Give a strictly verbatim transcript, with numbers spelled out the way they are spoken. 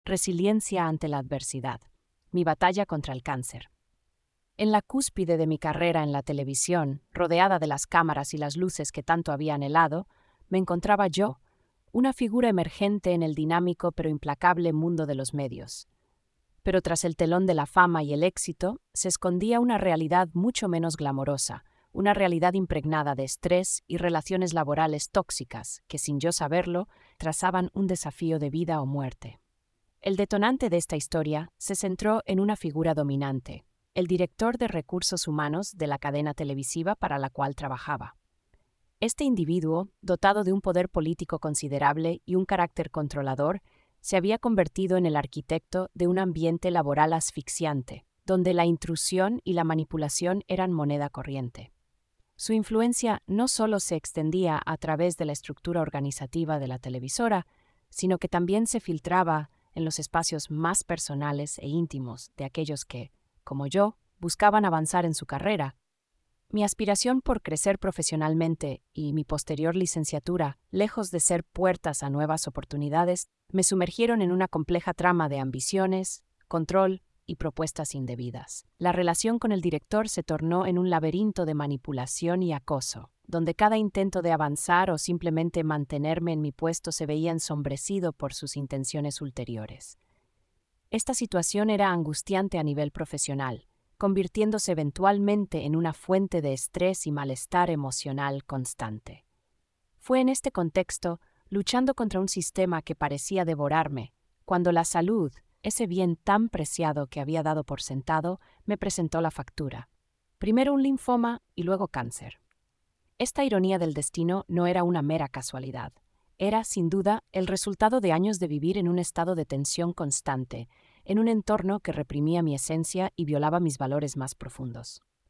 Resiliencia ante la adversidad. Mi batalla contra el cáncer. En la cúspide de mi carrera en la televisión, rodeada de las cámaras y las luces que tanto había anhelado, me encontraba yo, una figura emergente en el dinámico pero implacable mundo de los medios. Pero tras el telón de la fama y el éxito, se escondía una realidad mucho menos glamorosa, una realidad impregnada de estrés y relaciones laborales tóxicas que, sin yo saberlo, trazaban un desafío de vida o muerte. El detonante de esta historia se centró en una figura dominante, el director de recursos humanos de la cadena televisiva para la cual trabajaba. Este individuo, dotado de un poder político considerable y un carácter controlador, se había convertido en el arquitecto de un ambiente laboral asfixiante, donde la intrusión y la manipulación eran moneda corriente. Su influencia no solo se extendía a través de la estructura organizativa de la televisora, sino que también se filtraba en los espacios más personales e íntimos de aquellos que, como yo, buscaban avanzar en su carrera. Mi aspiración por crecer profesionalmente y mi posterior licenciatura, lejos de ser puertas a nuevas oportunidades, me sumergieron en una compleja trama de ambiciones, control y propuestas indebidas. La relación con el director se tornó en un laberinto de manipulación y acoso, donde cada intento de avanzar o simplemente mantenerme en mi puesto se veía ensombrecido por sus intenciones ulteriores. Esta situación era angustiante a nivel profesional, convirtiéndose eventualmente en una fuente de estrés y malestar emocional constante. Fue en este contexto, luchando contra un sistema que parecía devorarme, cuando la salud, ese bien tan preciado que había dado por sentado, me presentó la factura. Primero un linfoma y luego cáncer. Esta ironía del destino no era una mera casualidad. Era, sin duda, el resultado de años de vivir en un estado de tensión constante, en un entorno que reprimía mi esencia y violaba mis valores más profundos.